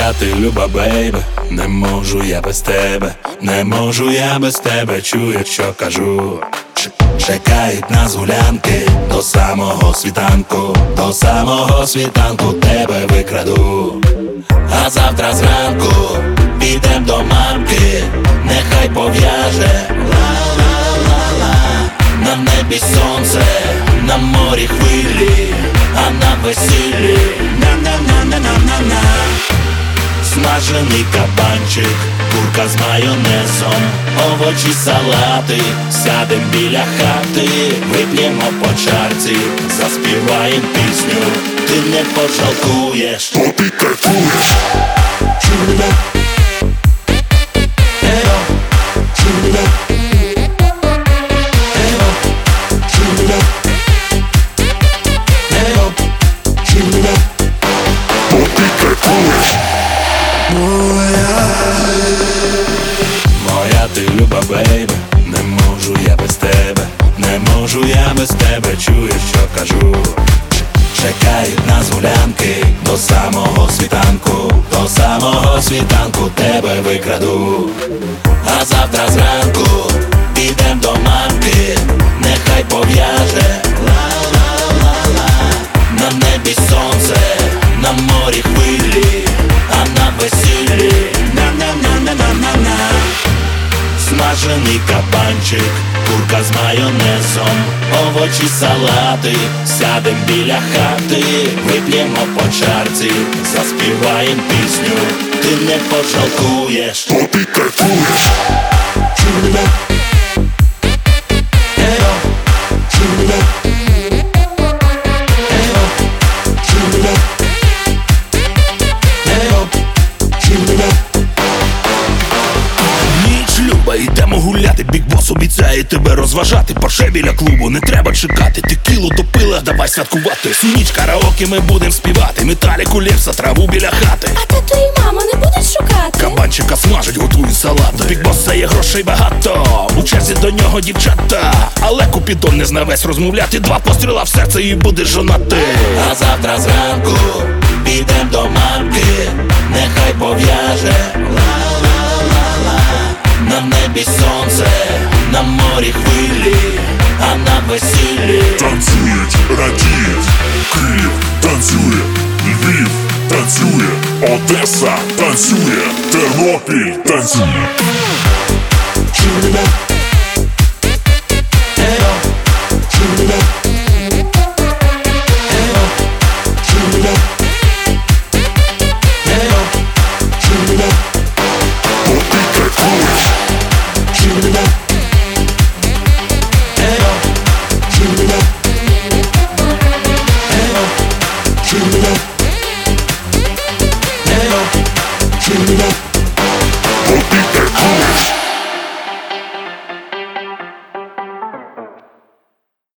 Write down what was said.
Моя ти люба бейбе, не можу я без тебе, не можу я без тебе, чуєш, що кажу. Чекають нас гулянки до самого світанку, до самого світанку тебе викраду. А завтра зранку підем до мамки, нехай пов'яже ла-ла-ла-ла. На небі сонце, на морі хвилі, а на весіллі на-на-на-на-на-на. Смажений кабанчик, курка з майонезом, овочі, салати, сядем біля хати, вип'ємо по чарці, заспіваєм пісню, ти не пожалкуєш, то ти кайфуєш. Чудо, ео, чудо, ео, чудо, ео. чудо, то ти кайфуєш. Моя ти люба бейбе, не можу я без тебе, не можу я без тебе, чуєш, що кажу. Чекають нас гулянки до самого світанку, до самого світанку тебе викраду. А завтра зранку підем до мамки, нехай пов'яже ла-ла-ла-ла. На небі сонце, на морі хвилі, а на весіллі на-на-на-на-на-на. Смажений кабанчик, курка з майонезом, овочі, салати, сядем біля хати, вип'ємо по чарці, заспіваєм пісню, ти не пожалкуєш, То ти кайфуєш. Чудо, ео, чудо, ео, чудо, ео. чудо. Ніч люба, йдемо гуляти, бікбос обіцяє тебе розважати. Порше біля клубу, не треба чекати, текілу допила, давай святкувати. Всю ніч караоке ми будем співати, Металіку, Лепса, траву біля хати. А тато і мама не будуть шукати? Кабанчика смажать, готують салати. Бікбоса є грошей багато, у черзі до нього дівчата. Але Купідон не зна весь розмовляти, 2 постріла в серце і будеш жонати. А завтра зранку підем до мамки, нехай пов'яже ла-ла-ла-ла. На небі сонце, на морі хвилі, а на весіллі Танцюють, радіють, Київ танцює, Львів танцює, Одеса танцює, Тернопіль танцює. Чудо,